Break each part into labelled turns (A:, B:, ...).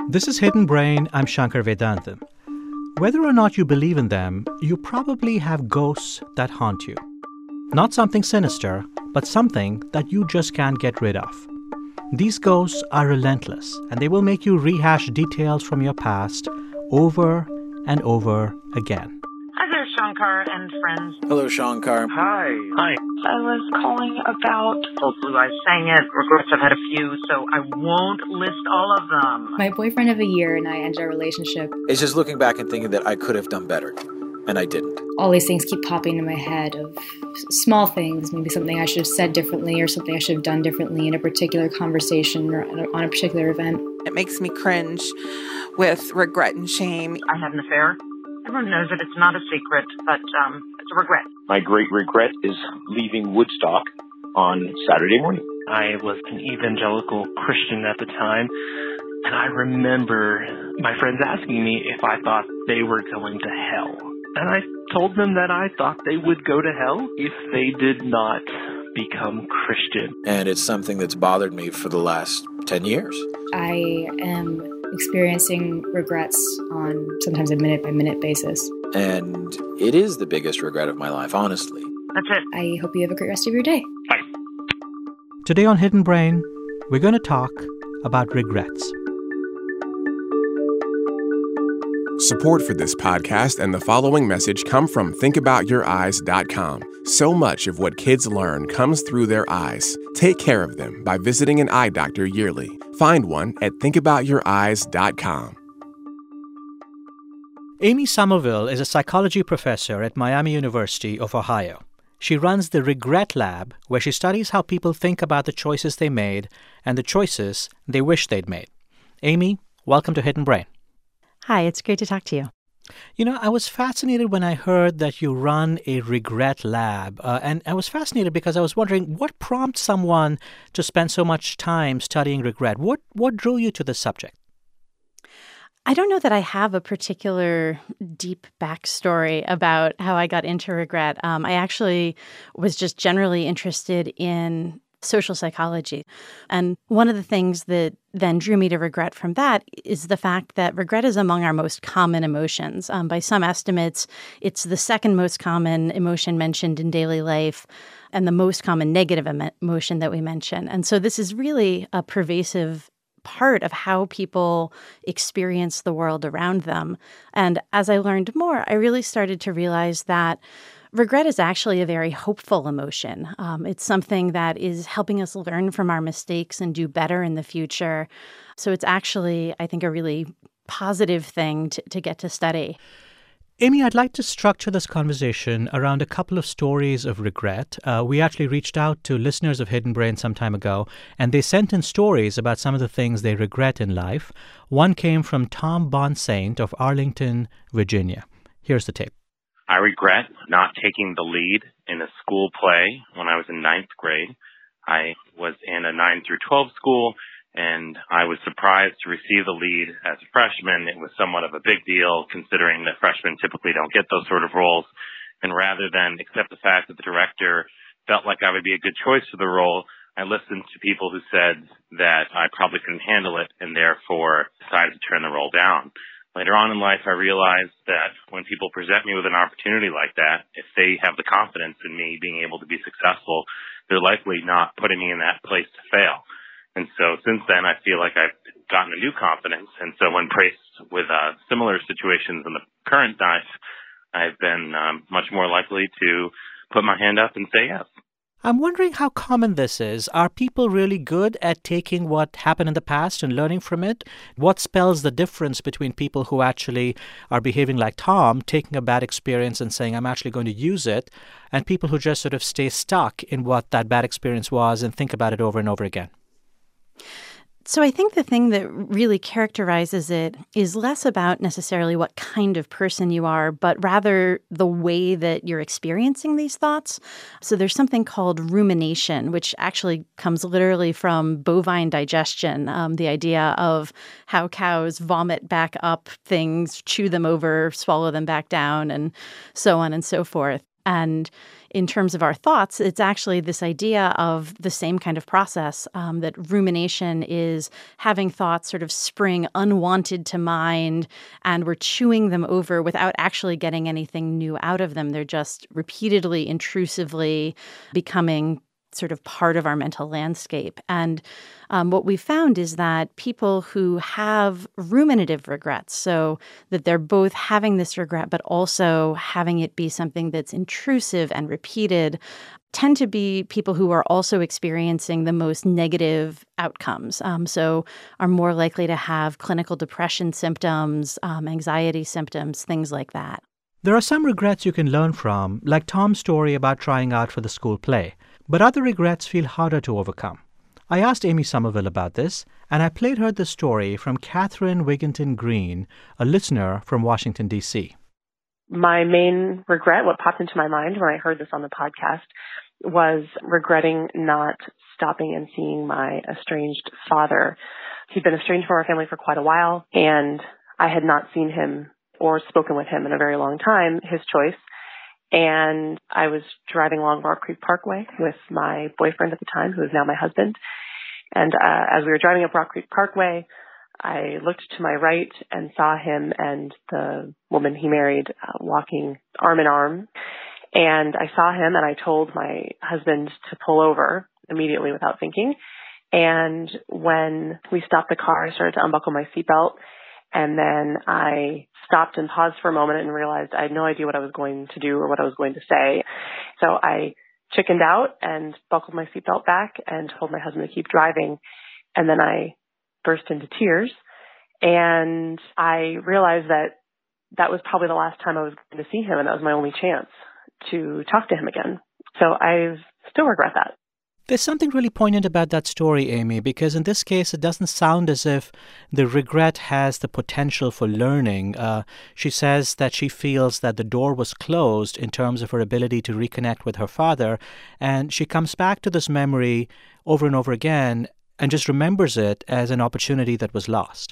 A: This is Hidden Brain. I'm Shankar Vedantam. Whether or not you believe in them, you probably have ghosts that haunt you. Not something sinister, but something that you just can't get rid of. These ghosts are relentless, and they will make you rehash details from your past over and over again.
B: Hi there, Shankar and friends.
C: Hello, Shankar.
D: Hi.
B: I was calling about Blue Eyes Sang It. Regrets, I've had a few, so I won't list all of them.
E: My boyfriend of a year and I ended our relationship.
C: It's just looking back and thinking that I could have done better, and I didn't.
E: All these things keep popping in my head of small things, maybe something I should have said differently or something I should have done differently in a particular conversation or on a particular event.
F: It makes me cringe with regret and shame.
B: I had an affair. Everyone knows it. It's not a secret, but it's a regret.
D: My great regret is leaving Woodstock on Saturday morning.
G: I was an evangelical Christian at the time, and I remember my friends asking me if I thought they were going to hell. And I told them that I thought they would go to hell if they did not become Christian.
C: And it's something that's bothered me for the last 10 years.
E: I am experiencing regrets on sometimes a minute-by-minute basis.
C: And it is the biggest regret of my life, honestly.
B: That's it.
E: I hope you have a great rest of your day.
G: Bye.
A: Today on Hidden Brain, we're going to talk about regrets.
H: Support for this podcast and the following message come from ThinkAboutYourEyes.com. So much of what kids learn comes through their eyes. Take care of them by visiting an eye doctor yearly. Find one at ThinkAboutYourEyes.com.
A: Amy Somerville is a psychology professor at Miami University of Ohio. She runs the Regret Lab, where she studies how people think about the choices they made and the choices they wish they'd made. Amy, welcome to Hidden Brain.
I: Hi, it's great to talk to you.
A: You know, I was fascinated when I heard that you run a regret lab. And I was fascinated because I was wondering what prompts someone to spend so much time studying regret? What drew you to this subject?
I: I don't know that I have a particular deep backstory about how I got into regret. I actually was just generally interested in social psychology. And one of the things that then drew me to regret from that is the fact that regret is among our most common emotions. By some estimates, it's the second most common emotion mentioned in daily life and the most common negative emotion that we mention. And so this is really a pervasive part of how people experience the world around them. And as I learned more, I really started to realize that regret is actually a very hopeful emotion. It's something that is helping us learn from our mistakes and do better in the future. So it's actually, I think, a really positive thing to get to study.
A: Amy, I'd like to structure this conversation around a couple of stories of regret. We actually reached out to listeners of Hidden Brain some time ago, and they sent in stories about some of the things they regret in life. One came from Tom Bonsaint of Arlington, Virginia. Here's the tape.
J: I regret not taking the lead in a school play when I was in ninth grade. I was in a 9 through 12 school, and I was surprised to receive the lead as a freshman. It was somewhat of a big deal, considering that freshmen typically don't get those sort of roles. And rather than accept the fact that the director felt like I would be a good choice for the role, I listened to people who said that I probably couldn't handle it and therefore decided to turn the role down. Later on in life, I realized that when people present me with an opportunity like that, if they have the confidence in me being able to be successful, they're likely not putting me in that place to fail. And so since then, I feel like I've gotten a new confidence. And so when faced with similar situations in the current life, I've been much more likely to put my hand up and say yes.
A: I'm wondering how common this is. Are people really good at taking what happened in the past and learning from it? What spells the difference between people who actually are behaving like Tom, taking a bad experience and saying, I'm actually going to use it, and people who just sort of stay stuck in what that bad experience was and think about it over and over again?
I: So I think the thing that really characterizes it is less about necessarily what kind of person you are, but rather the way that you're experiencing these thoughts. So there's something called rumination, which actually comes literally from bovine digestion, the idea of how cows vomit back up things, chew them over, swallow them back down, and so on and so forth. And in terms of our thoughts, it's actually this idea of the same kind of process, that rumination is having thoughts sort of spring unwanted to mind, and we're chewing them over without actually getting anything new out of them. They're just repeatedly, intrusively becoming sort of part of our mental landscape. And what we found is that people who have ruminative regrets, so that they're both having this regret but also having it be something that's intrusive and repeated, tend to be people who are also experiencing the most negative outcomes. So are more likely to have clinical depression symptoms, anxiety symptoms, things like that.
A: There are some regrets you can learn from, like Tom's story about trying out for the school play. But other regrets feel harder to overcome. I asked Amy Somerville about this, and I played her the story from Catherine Wigginton Green, a listener from Washington, D.C.
K: My main regret, what popped into my mind when I heard this on the podcast, was regretting not stopping and seeing my estranged father. He'd been estranged from our family for quite a while, and I had not seen him or spoken with him in a very long time, his choice. And I was driving along Rock Creek Parkway with my boyfriend at the time, who is now my husband. And as we were driving up Rock Creek Parkway, I looked to my right and saw him and the woman he married walking arm in arm. And I saw him, and I told my husband to pull over immediately without thinking. And when we stopped the car, I started to unbuckle my seatbelt. And then I stopped and paused for a moment and realized I had no idea what I was going to do or what I was going to say. So I chickened out and buckled my seatbelt back and told my husband to keep driving. And then I burst into tears. And I realized that that was probably the last time I was going to see him, and that was my only chance to talk to him again. So I still regret that.
A: There's something really poignant about that story, Amy, because in this case, it doesn't sound as if the regret has the potential for learning. She says that she feels that the door was closed in terms of her ability to reconnect with her father, and she comes back to this memory over and over again and just remembers it as an opportunity that was lost.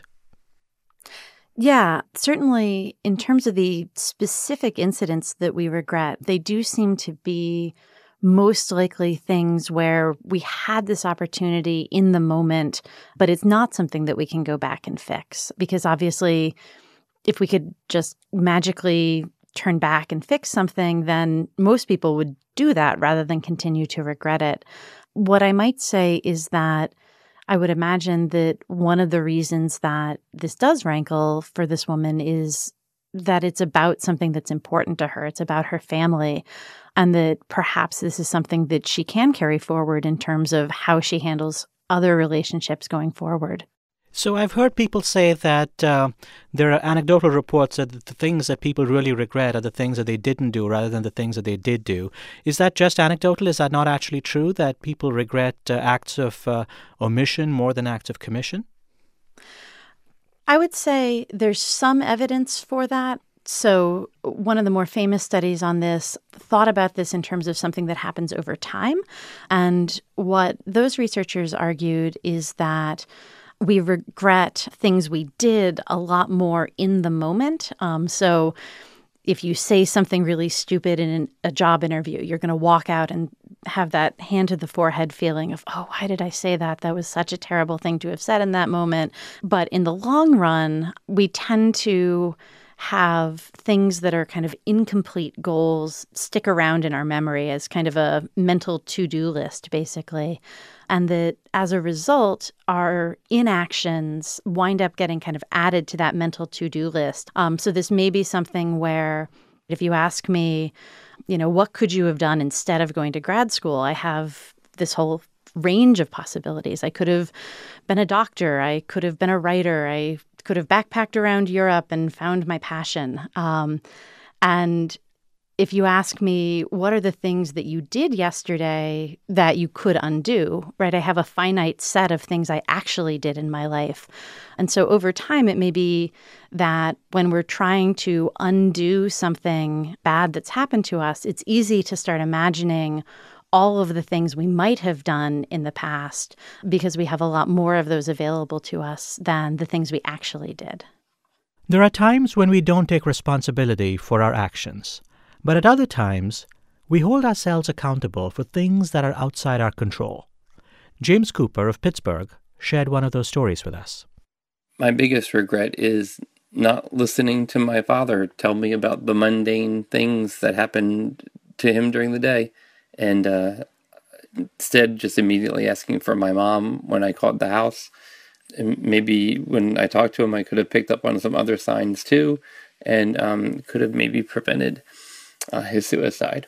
I: Yeah, certainly in terms of the specific incidents that we regret, they do seem to be most likely things where we had this opportunity in the moment, but it's not something that we can go back and fix. Because obviously, if we could just magically turn back and fix something, then most people would do that rather than continue to regret it. What I might say is that I would imagine that one of the reasons that this does rankle for this woman is that it's about something that's important to her. It's about her family. And that perhaps this is something that she can carry forward in terms of how she handles other relationships going forward.
A: So I've heard people say that there are anecdotal reports that the things that people really regret are the things that they didn't do rather than the things that they did do. Is that just anecdotal? Is that not actually true, that people regret acts of omission more than acts of commission?
I: I would say there's some evidence for that. So one of the more famous studies on this thought about this in terms of something that happens over time. And what those researchers argued is that we regret things we did a lot more in the moment. So if you say something really stupid in a job interview, you're going to walk out and have that hand to the forehead feeling of, oh, why did I say that? That was such a terrible thing to have said in that moment. But in the long run, we tend to have things that are kind of incomplete goals stick around in our memory as kind of a mental to-do list, basically. And that as a result, our inactions wind up getting kind of added to that mental to-do list. So this may be something where if you ask me, what could you have done instead of going to grad school? I have this whole range of possibilities. I could have been a doctor. I could have been a writer. I could have backpacked around Europe and found my passion. And if you ask me, what are the things that you did yesterday that you could undo, right? I have a finite set of things I actually did in my life. And so over time, it may be that when we're trying to undo something bad that's happened to us, it's easy to start imagining all of the things we might have done in the past because we have a lot more of those available to us than the things we actually did.
A: There are times when we don't take responsibility for our actions, but at other times, we hold ourselves accountable for things that are outside our control. James Cooper of Pittsburgh shared one of those stories with us.
L: My biggest regret is not listening to my father tell me about the mundane things that happened to him during the day, and instead just immediately asking for my mom when I called the house. And maybe when I talked to him, I could have picked up on some other signs too, and could have maybe prevented his suicide.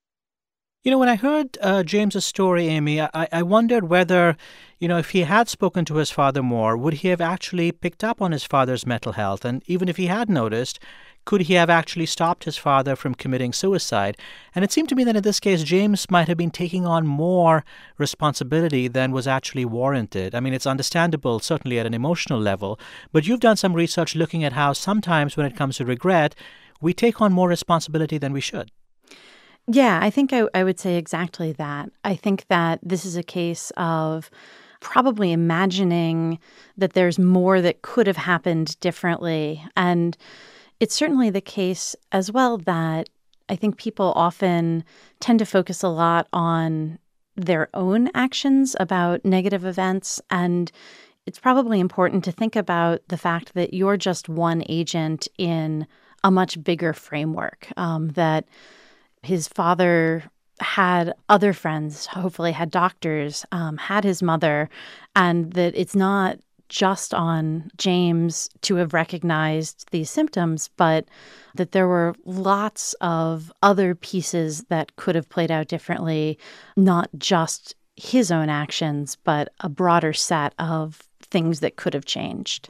A: You know, when I heard James's story, Amy, I wondered whether, if he had spoken to his father more, would he have actually picked up on his father's mental health? And even if he had noticed, could he have actually stopped his father from committing suicide? And it seemed to me that in this case, James might have been taking on more responsibility than was actually warranted. I mean, it's understandable, certainly at an emotional level, but you've done some research looking at how sometimes when it comes to regret, we take on more responsibility than we should.
I: Yeah, I think I would say exactly that. I think that this is a case of probably imagining that there's more that could have happened differently. And it's certainly the case as well that I think people often tend to focus a lot on their own actions about negative events. And it's probably important to think about the fact that you're just one agent in a much bigger framework, that his father had other friends, hopefully had doctors, had his mother, and that it's not just on James to have recognized these symptoms, but that there were lots of other pieces that could have played out differently, not just his own actions, but a broader set of things that could have changed.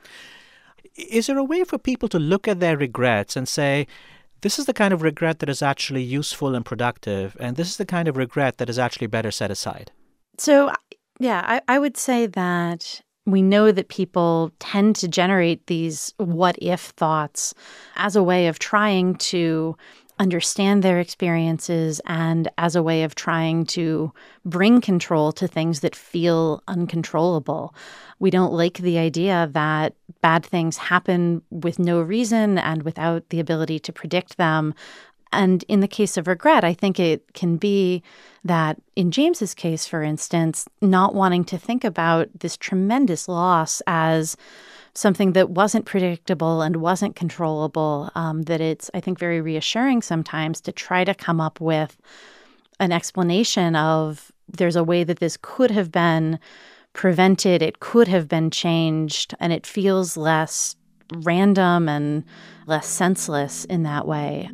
A: Is there a way for people to look at their regrets and say, this is the kind of regret that is actually useful and productive, and this is the kind of regret that is actually better set aside?
I: So, yeah, I would say that we know that people tend to generate these what-if thoughts as a way of trying to understand their experiences and as a way of trying to bring control to things that feel uncontrollable. We don't like the idea that bad things happen with no reason and without the ability to predict them. And in the case of regret, I think it can be that in James's case, for instance, not wanting to think about this tremendous loss as something that wasn't predictable and wasn't controllable, that it's, I think, very reassuring sometimes to try to come up with an explanation of there's a way that this could have been prevented, it could have been changed, and it feels less random and less senseless in that way.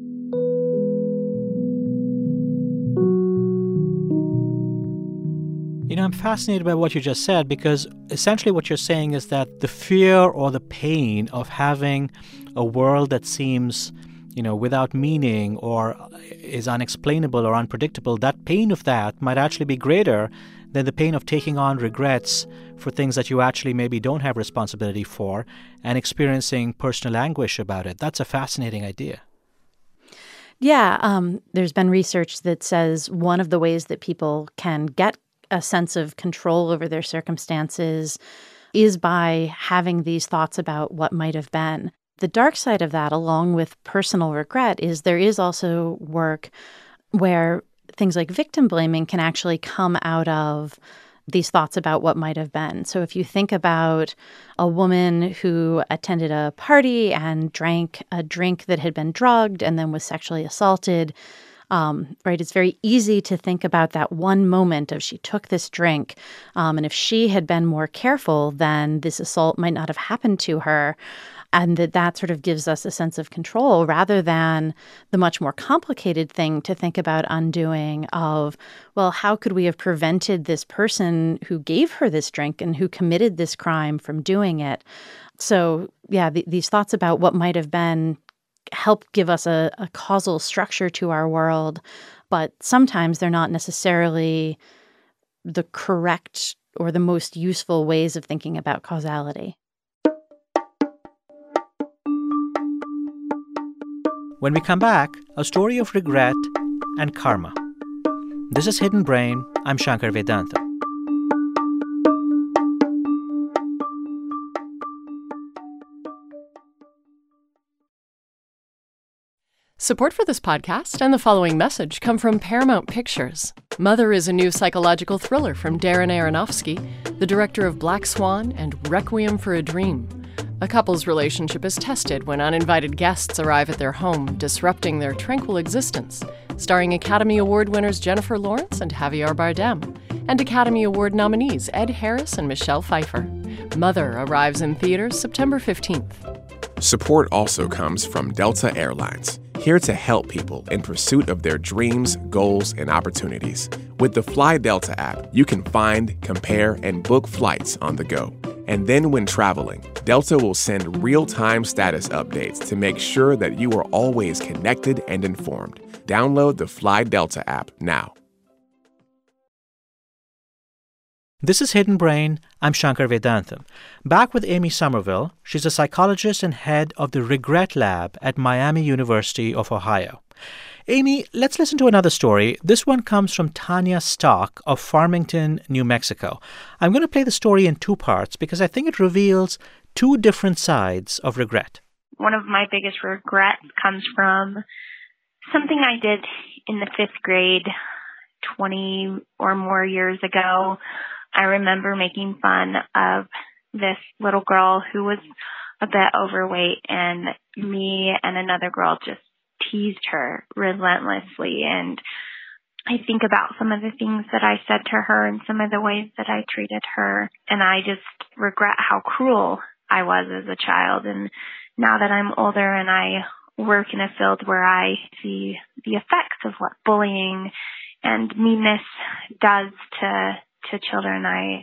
A: I'm fascinated by what you just said, because essentially what you're saying is that the fear or the pain of having a world that seems, without meaning or is unexplainable or unpredictable, that pain of that might actually be greater than the pain of taking on regrets for things that you actually maybe don't have responsibility for and experiencing personal anguish about it. That's a fascinating idea.
I: Yeah, there's been research that says one of the ways that people can get a sense of control over their circumstances is by having these thoughts about what might have been. The dark side of that, along with personal regret, is there is also work where things like victim blaming can actually come out of these thoughts about what might have been. So if you think about a woman who attended a party and drank a drink that had been drugged and then was sexually assaulted, right? It's very easy to think about that one moment of she took this drink, and if she had been more careful, then this assault might not have happened to her. And that sort of gives us a sense of control rather than the much more complicated thing to think about undoing of, well, how could we have prevented this person who gave her this drink and who committed this crime from doing it? So, yeah, these thoughts about what might have been help give us a causal structure to our world, but sometimes they're not necessarily the correct or the most useful ways of thinking about causality.
A: When we come back, a story of regret and karma. This is Hidden Brain. I'm Shankar Vedantam.
M: Support for this podcast and the following message come from Paramount Pictures. Mother is a new psychological thriller from Darren Aronofsky, the director of Black Swan and Requiem for a Dream. A couple's relationship is tested when uninvited guests arrive at their home, disrupting their tranquil existence. Starring Academy Award winners Jennifer Lawrence and Javier Bardem, and Academy Award nominees Ed Harris and Michelle Pfeiffer. Mother arrives in theaters September 15th.
H: Support also comes from Delta Airlines, here to help people in pursuit of their dreams, goals, and opportunities. With the Fly Delta app, you can find, compare, and book flights on the go. And then when traveling, Delta will send real-time status updates to make sure that you are always connected and informed. Download the Fly Delta app now.
A: This is Hidden Brain. I'm Shankar Vedantam. Back with Amy Somerville. She's a psychologist and head of the Regret Lab at Miami University of Ohio. Amy, let's listen to another story. This one comes from Tanya Stock of Farmington, New Mexico. I'm going to play the story in two parts because I think it reveals two different sides of regret.
N: One of my biggest regrets comes from something I did in the 5th grade 20 or more years ago. I remember making fun of this little girl who was a bit overweight, and me and another girl just teased her relentlessly. And I think about some of the things that I said to her and some of the ways that I treated her, and I just regret how cruel I was as a child. And now that I'm older and I work in a field where I see the effects of what bullying and meanness does to children, I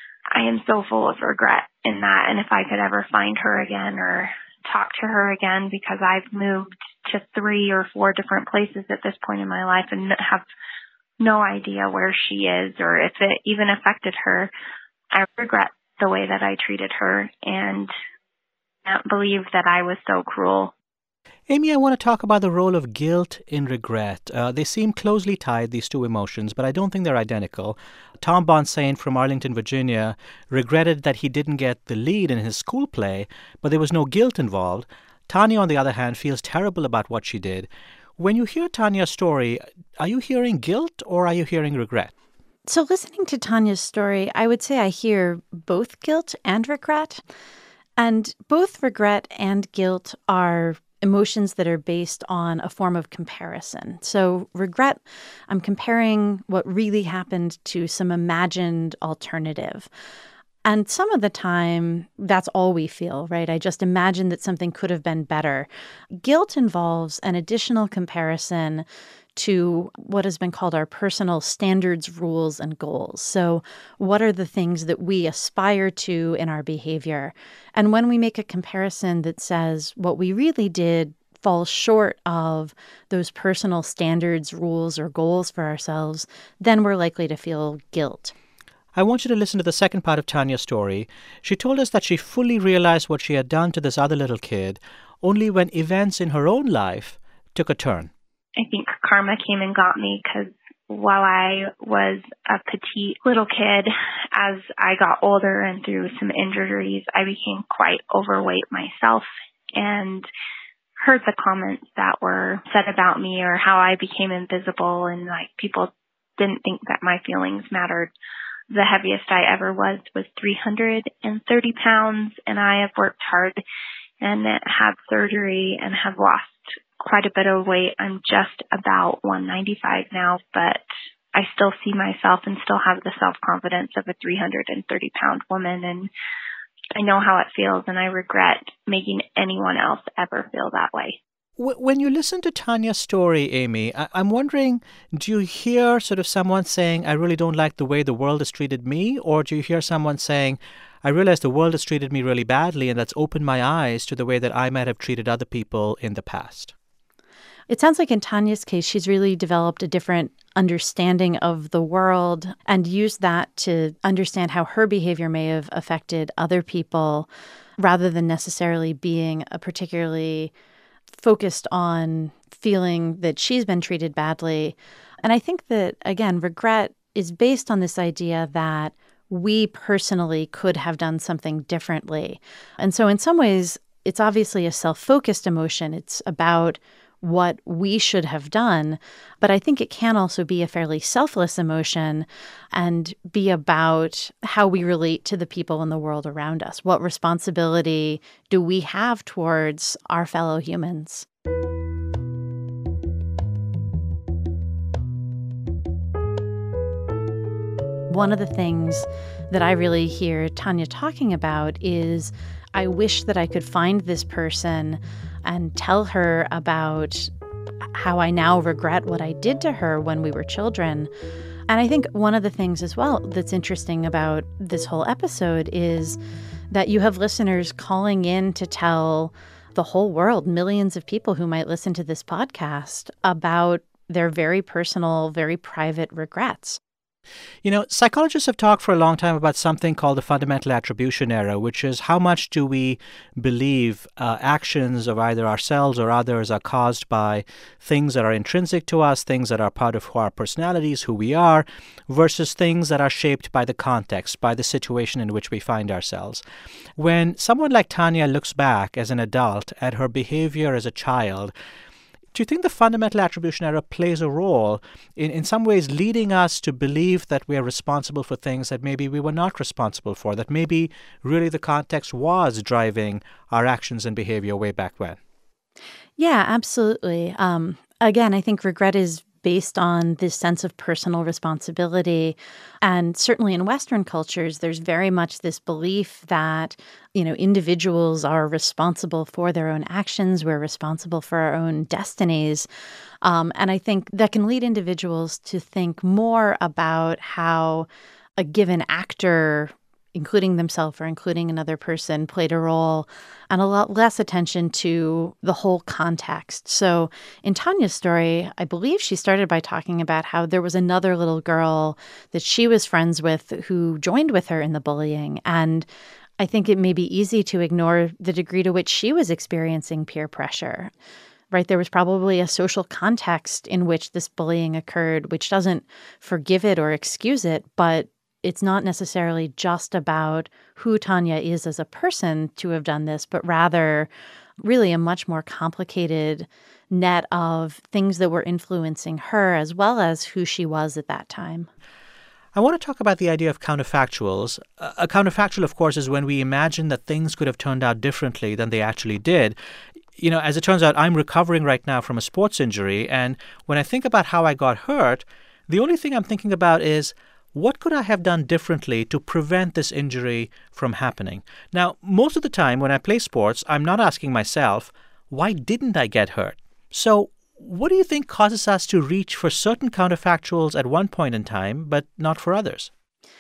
N: am so full of regret in that. And if I could ever find her again or talk to her again, because I've moved to 3 or 4 different places at this point in my life and have no idea where she is or if it even affected her, I regret the way that I treated her and can't believe that I was so cruel.
A: Amy, I want to talk about the role of guilt in regret. They seem closely tied, these two emotions, but I don't think they're identical. Tom Bonsaint from Arlington, Virginia, regretted that he didn't get the lead in his school play, but there was no guilt involved. Tanya, on the other hand, feels terrible about what she did. When you hear Tanya's story, are you hearing guilt or are you hearing regret?
I: So listening to Tanya's story, I would say I hear both guilt and regret. And both regret and guilt are emotions that are based on a form of comparison. So regret, I'm comparing what really happened to some imagined alternative. And some of the time, that's all we feel, right? I just imagine that something could have been better. Guilt involves an additional comparison to what has been called our personal standards, rules, and goals. So what are the things that we aspire to in our behavior? And when we make a comparison that says what we really did falls short of those personal standards, rules, or goals for ourselves, then we're likely to feel guilt.
A: I want you to listen to the second part of Tanya's story. She told us that she fully realized what she had done to this other little kid only when events in her own life took a turn.
N: I think karma came and got me because while I was a petite little kid, as I got older and through some injuries, I became quite overweight myself and heard the comments that were said about me or how I became invisible and like people didn't think that my feelings mattered. The heaviest I ever was 330 pounds, and I have worked hard and had surgery and have lost quite a bit of weight. I'm just about 195 now, but I still see myself and still have the self-confidence of a 330-pound woman, and I know how it feels, and I regret making anyone else ever feel that way.
A: When you listen to Tanya's story, Amy, I'm wondering, do you hear sort of someone saying, I really don't like the way the world has treated me? Or do you hear someone saying, I realize the world has treated me really badly, and that's opened my eyes to the way that I might have treated other people in the past?
I: It sounds like in Tanya's case, she's really developed a different understanding of the world and used that to understand how her behavior may have affected other people rather than necessarily being a particularly focused on feeling that she's been treated badly. And I think that, again, regret is based on this idea that we personally could have done something differently. And so in some ways, it's obviously a self-focused emotion. It's about what we should have done. But I think it can also be a fairly selfless emotion and be about how we relate to the people in the world around us. What responsibility do we have towards our fellow humans? One of the things that I really hear Tanya talking about is, I wish that I could find this person and tell her about how I now regret what I did to her when we were children. And I think one of the things as well that's interesting about this whole episode is that you have listeners calling in to tell the whole world, millions of people who might listen to this podcast, about their very personal, very private regrets.
A: You know, psychologists have talked for a long time about something called the fundamental attribution error, which is how much do we believe actions of either ourselves or others are caused by things that are intrinsic to us, things that are part of our personalities, who we are, versus things that are shaped by the context, by the situation in which we find ourselves. When someone like Tanya looks back as an adult at her behavior as a child, do you think the fundamental attribution error plays a role in some ways leading us to believe that we are responsible for things that maybe we were not responsible for, that maybe really the context was driving our actions and behavior way back when?
I: Yeah, absolutely. Again, I think regret is based on this sense of personal responsibility. And certainly in Western cultures, there's very much this belief that, individuals are responsible for their own actions. We're responsible for our own destinies. And I think that can lead individuals to think more about how a given actor, including themselves or including another person, played a role, and a lot less attention to the whole context. So in Tanya's story, I believe she started by talking about how there was another little girl that she was friends with who joined with her in the bullying. And I think it may be easy to ignore the degree to which she was experiencing peer pressure. Right? There was probably a social context in which this bullying occurred, which doesn't forgive it or excuse it, but it's not necessarily just about who Tanya is as a person to have done this, but rather really a much more complicated net of things that were influencing her as well as who she was at that time.
A: I want to talk about the idea of counterfactuals. A counterfactual, of course, is when we imagine that things could have turned out differently than they actually did. As it turns out, I'm recovering right now from a sports injury, and when I think about how I got hurt, the only thing I'm thinking about is, what could I have done differently to prevent this injury from happening? Now, most of the time when I play sports, I'm not asking myself, why didn't I get hurt? So what do you think causes us to reach for certain counterfactuals at one point in time, but not for others?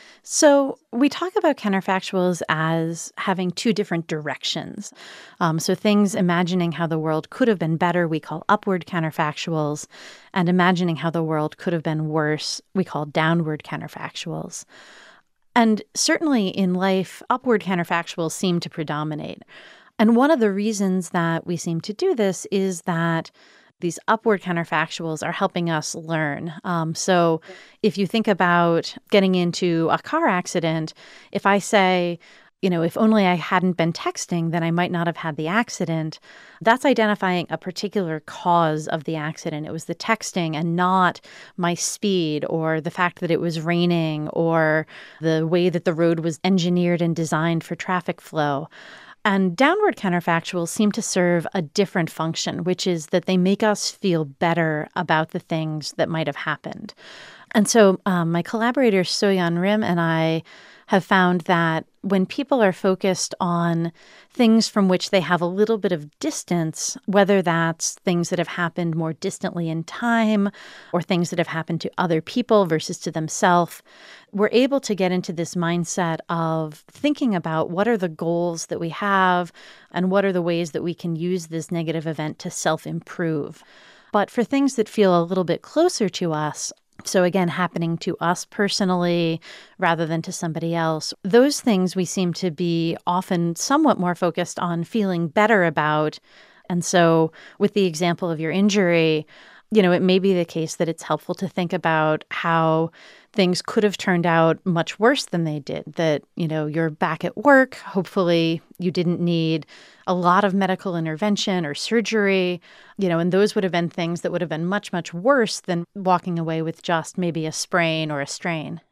I: So we talk about counterfactuals as having two different directions. So things imagining how the world could have been better, we call upward counterfactuals, and imagining how the world could have been worse, we call downward counterfactuals. And certainly in life, upward counterfactuals seem to predominate. And one of the reasons that we seem to do this is that these upward counterfactuals are helping us learn. So if you think about getting into a car accident, if I say, if only I hadn't been texting, then I might not have had the accident, that's identifying a particular cause of the accident. It was the texting and not my speed or the fact that it was raining or the way that the road was engineered and designed for traffic flow. And downward counterfactuals seem to serve a different function, which is that they make us feel better about the things that might have happened. And so my collaborator Soyeon Rim and I have found that when people are focused on things from which they have a little bit of distance, whether that's things that have happened more distantly in time or things that have happened to other people versus to themselves, we're able to get into this mindset of thinking about what are the goals that we have and what are the ways that we can use this negative event to self-improve. But for things that feel a little bit closer to us, so again, happening to us personally rather than to somebody else, those things we seem to be often somewhat more focused on feeling better about. And so with the example of your injury, it may be the case that it's helpful to think about how things could have turned out much worse than they did, that, you're back at work. Hopefully you didn't need a lot of medical intervention or surgery, and those would have been things that would have been much, much worse than walking away with just maybe a sprain or a strain.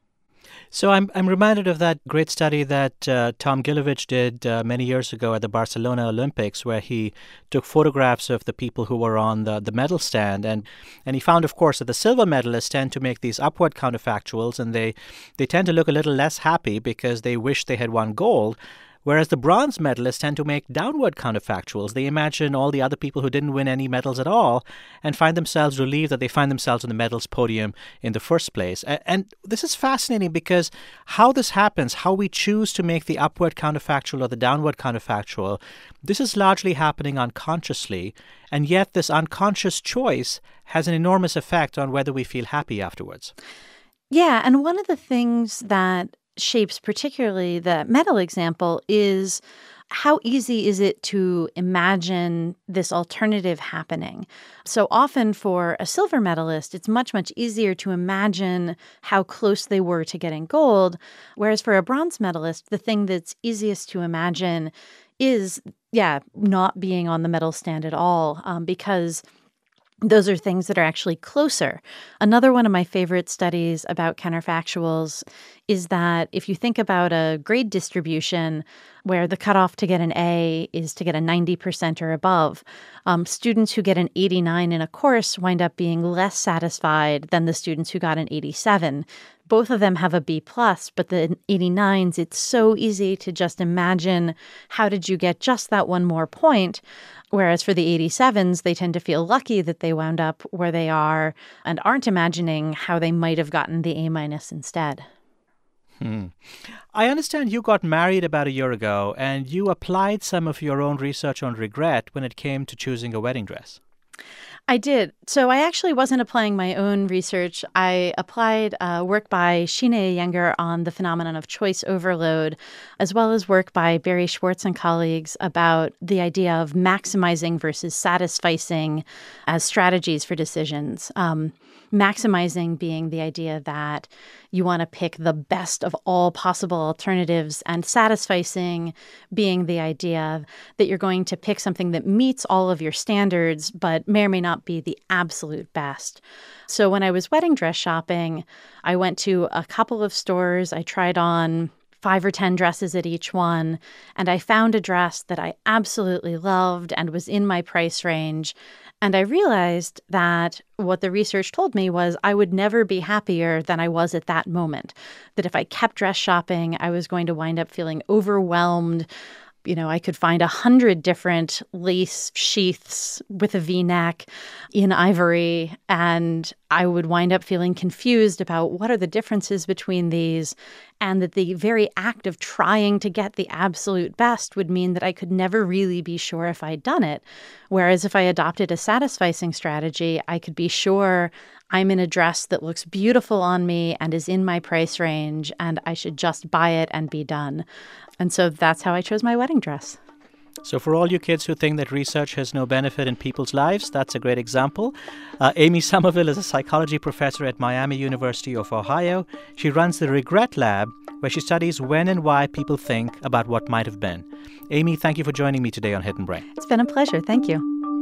A: So I'm reminded of that great study that Tom Gilovich did many years ago at the Barcelona Olympics, where he took photographs of the people who were on the medal stand. And he found, of course, that the silver medalists tend to make these upward counterfactuals, and they tend to look a little less happy because they wish they had won gold. Whereas the bronze medalists tend to make downward counterfactuals. They imagine all the other people who didn't win any medals at all and find themselves relieved that they find themselves on the medals podium in the first place. And this is fascinating because how this happens, how we choose to make the upward counterfactual or the downward counterfactual, this is largely happening unconsciously. And yet this unconscious choice has an enormous effect on whether we feel happy afterwards.
I: Yeah, and one of the things that shapes particularly the medal example is how easy is it to imagine this alternative happening? So often for a silver medalist, it's much, much easier to imagine how close they were to getting gold, whereas for a bronze medalist, the thing that's easiest to imagine is, not being on the medal stand at all, because those are things that are actually closer. Another one of my favorite studies about counterfactuals is that if you think about a grade distribution where the cutoff to get an A is to get a 90% or above, students who get an 89 in a course wind up being less satisfied than the students who got an 87. Both of them have a B+, but the 89s, it's so easy to just imagine how did you get just that one more point. Whereas for the 87s, they tend to feel lucky that they wound up where they are and aren't imagining how they might have gotten the A- instead.
A: I understand you got married about a year ago and you applied some of your own research on regret when it came to choosing a wedding dress.
I: I did. So I actually wasn't applying my own research. I applied work by Sheena Iyengar on the phenomenon of choice overload, as well as work by Barry Schwartz and colleagues about the idea of maximizing versus satisficing as strategies for decisions. Maximizing being the idea that you want to pick the best of all possible alternatives, and satisficing being the idea that you're going to pick something that meets all of your standards, but may or may not be the absolute best. So when I was wedding dress shopping, I went to a couple of stores. I tried on 5 or 10 dresses at each one, and I found a dress that I absolutely loved and was in my price range. And I realized that what the research told me was I would never be happier than I was at that moment. That if I kept dress shopping, I was going to wind up feeling overwhelmed. I could find 100 different lace sheaths with a V-neck in ivory, and I would wind up feeling confused about what are the differences between these, and that the very act of trying to get the absolute best would mean that I could never really be sure if I'd done it. Whereas if I adopted a satisficing strategy, I could be sure I'm in a dress that looks beautiful on me and is in my price range, and I should just buy it and be done. And so that's how I chose my wedding dress.
A: So for all you kids who think that research has no benefit in people's lives, that's a great example. Amy Summerville is a psychology professor at Miami University of Ohio. She runs the Regret Lab, where she studies when and why people think about what might have been. Amy, thank you for joining me today on Hidden Brain.
I: It's been a pleasure. Thank you.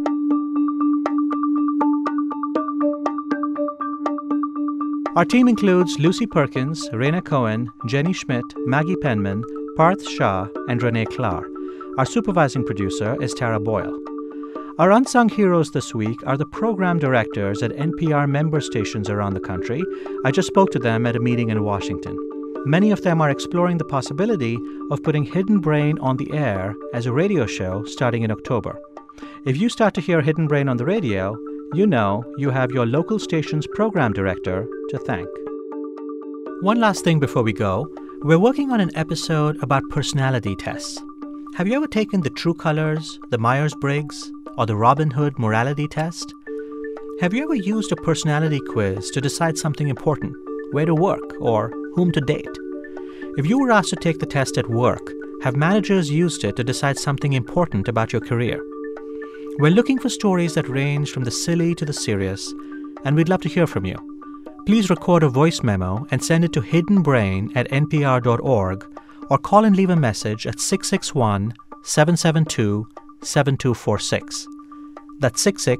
A: Our team includes Lucy Perkins, Raina Cohen, Jenny Schmidt, Maggie Penman, Parth Shah, and Renee Klar. Our supervising producer is Tara Boyle. Our unsung heroes this week are the program directors at NPR member stations around the country. I just spoke to them at a meeting in Washington. Many of them are exploring the possibility of putting Hidden Brain on the air as a radio show starting in October. If you start to hear Hidden Brain on the radio, you know you have your local station's program director to thank. One last thing before we go. We're working on an episode about personality tests. Have you ever taken the True Colors, the Myers-Briggs, or the Robin Hood morality test? Have you ever used a personality quiz to decide something important, where to work, or whom to date? If you were asked to take the test at work, have managers used it to decide something important about your career? We're looking for stories that range from the silly to the serious, and we'd love to hear from you. Please record a voice memo and send it to hiddenbrain@npr.org or call and leave a message at 661-772-7246. That's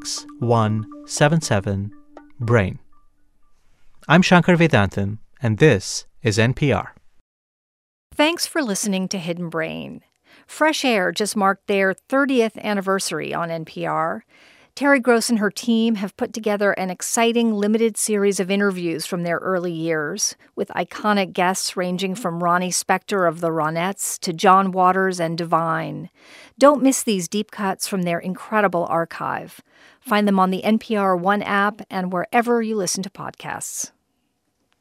A: 661-77-BRAIN. I'm Shankar Vedantam, and this is NPR.
O: Thanks for listening to Hidden Brain. Fresh Air just marked their 30th anniversary on NPR. Terry Gross and her team have put together an exciting limited series of interviews from their early years, with iconic guests ranging from Ronnie Spector of the Ronettes to John Waters and Divine. Don't miss these deep cuts from their incredible archive. Find them on the NPR One app and wherever you listen to podcasts.